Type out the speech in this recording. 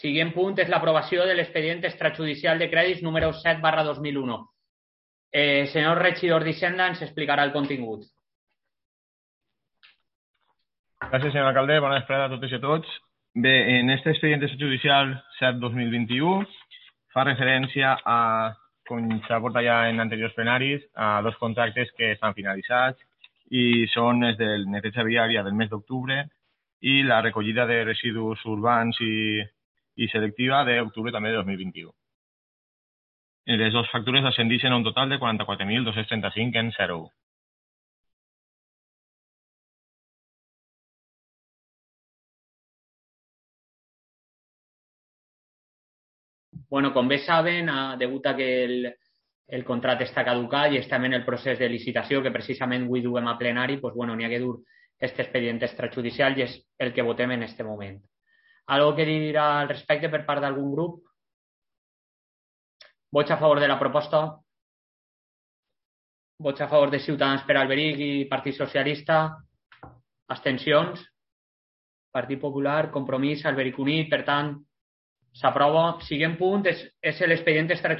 Següent punt és l'aprovació de l'expedient extrajudicial de crèdits número 7/2001. Senyor regidor d'Hisenda ens explicarà el contingut. Gràcies, senyor alcalde. Bona vesprada a totes i a tots. Bé, en este expedient extrajudicial 7/2021 fa referència a, com s'ha portat ja en anteriors plenaris, a dos contractes que estan finalitzats i són els del neteja viària del mes d'octubre i la recollida de residus urbans i selectiva d'octubre també de 2021. Les dues factures ascendeixen a un total de 44.235 en 0,1. Bueno, com bé saben, degut a que el contracte està caducat i estem en el procés de licitació que precisament avui duem a plenari, doncs, bueno, n'hi ha que dur aquest expedient extrajudicial i és el que votem en aquest moment. ¿Algo que dir al respecte per part d'algun grup? Vots a favor de la proposta? Vots a favor de Ciutadans per Alberic i Partit Socialista? Abstencions? Partit Popular, Compromís, Alberic Unit, per tant, s'aprova. Següent punt és l'expedient extrajudicial